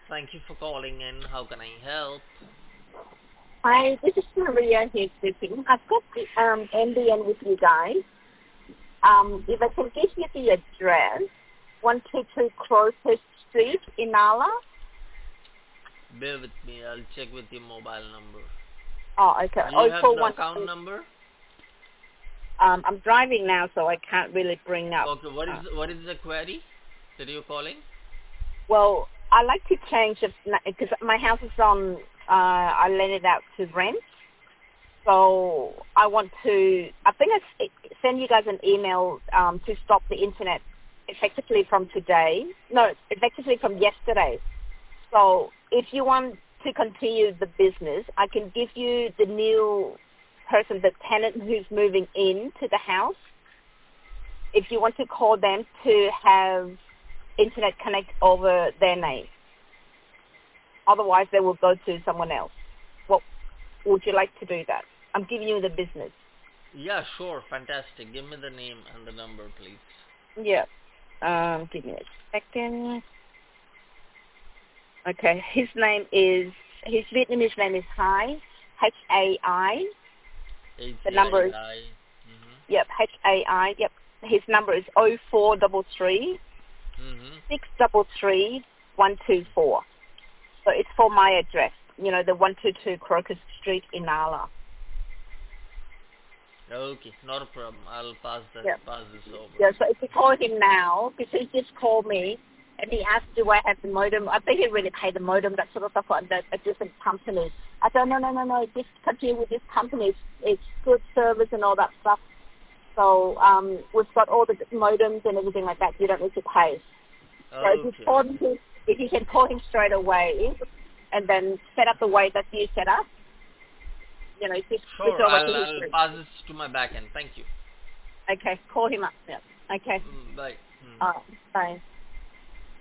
Thank you for calling in. How can I help? Hi, this is Maria here speaking. I've got the NBN with you guys. If I can give you the address, 122 Crowthurst Street, Inala. Bear with me. I'll check with your mobile number. Oh, okay. Do you Oh, have four the one. account number? I'm driving now, so I can't really bring up. Okay. What is the query that you're calling? Well, I like to change it because my house is on. I lent it out to rent, so I want to. I think send you guys an email to stop the internet effectively from today. No, effectively from yesterday. So if you want to continue the business, I can give you the new person, the tenant who's moving into the house. If you want to call them to have internet connect over their name. Otherwise, they will go to someone else. What would you like to do that? I'm giving you the business. Yeah, sure. Fantastic. Give me the name and the number, please. Yeah. Give me a second. Okay. His Vietnamese name is Hai, Hai. The number is, HAI. yep, Hai, yep. His number is 0433 Mm-hmm. 633 124. So it's for my address, the 122 Crocus Street in Nala. Okay, not a problem. I'll pass Yeah. this over. Yeah, so if you call him now, because he just called me and he asked, do I have the modem? I think he really paid the modem, that sort of stuff, on a different company. I said, no, just continue with this company. It's good service and all that stuff. So we've got all the modems and everything like that. You don't need to pay. So Okay. if you can call him straight away and then set up the way that you set up, just switch Sure. over I'll to his I'll group. pass this to my backend. Thank you. Okay, call him up. Yeah. Okay. Bye. Bye.